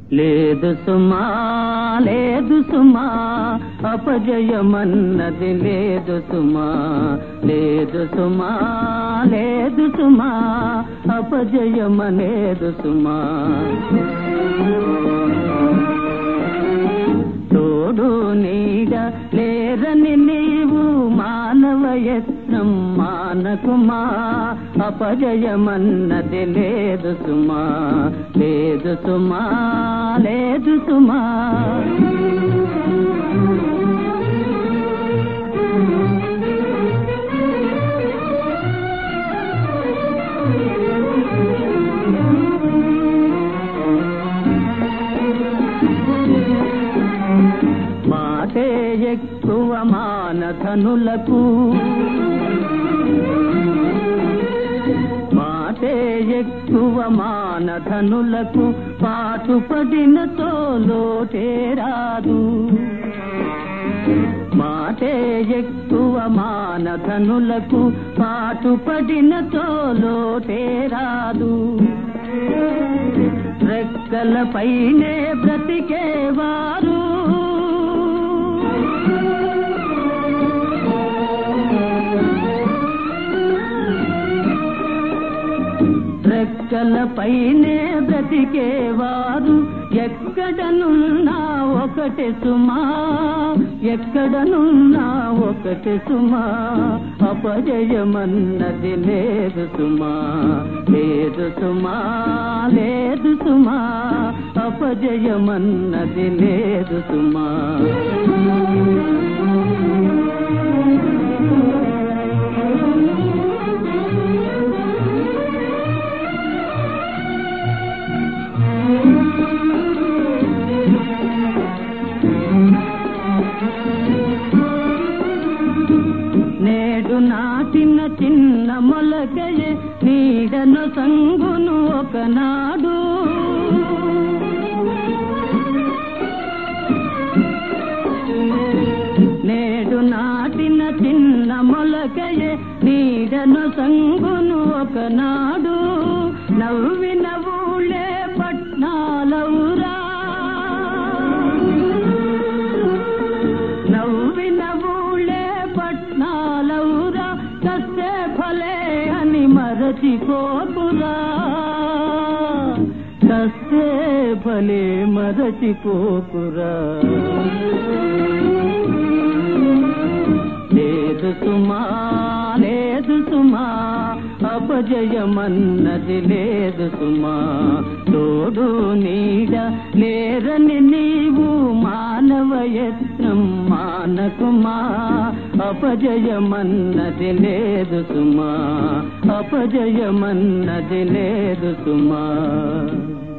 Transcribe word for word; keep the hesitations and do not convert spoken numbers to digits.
లేదు సుమా లేదు సుమా అపజయమన్నది లేదు సుమా లేదు సుమా లేదు సుమా అపజయమనేదు సుమా తోడు నీడ లేరని నీవు మానవయత్నం మానకుమా అపజయమన్నది లేదు సుమా లేదు సుమా లేదు సుమా మాటే ఎక్కువ మానధనులకు మాటే ఎక్కువ మానధనులకు పాటుపడిన తోలోటే రాదు మాటే ఎక్కువ మానధనులకు పాటుపడిన తోలోటే రాదు రెక్కలపైనే బ్రతికేవారు రెక్కలపైనే బ్రతికేవారు ఎక్కడనున్నా ఒకటే సుమా ఎక్కడనున్నా ఒకటే సుమా అపజయమన్నది లేదు సుమా లేదు సుమా లేదు సుమా అపజయమన్నది లేదు సుమా నేడు నాటిన చిన్న మొలకయే నీడను సంగును ఒకనాడు నేడు నాటిన చిన్న మొలకయే నీడను సంగును ఒకనాడు నవ్విన ఊళ్ళే పట్నాలవురా నవ్విన ఊళ్ళే పట్నాలవురా కస్తే ఫలే అని మరచిపోకురా కస్తే ఫలే మరచిపోకురా లేదు సుమా లేదు సుమా అపజయమన్నది లేదు సుమా తోడు నీడ లేరని నీవు మానవయత్నం మానకుమా అపజయమన్నది లేదు సుమా అపజయమన్నది లేదు సుమా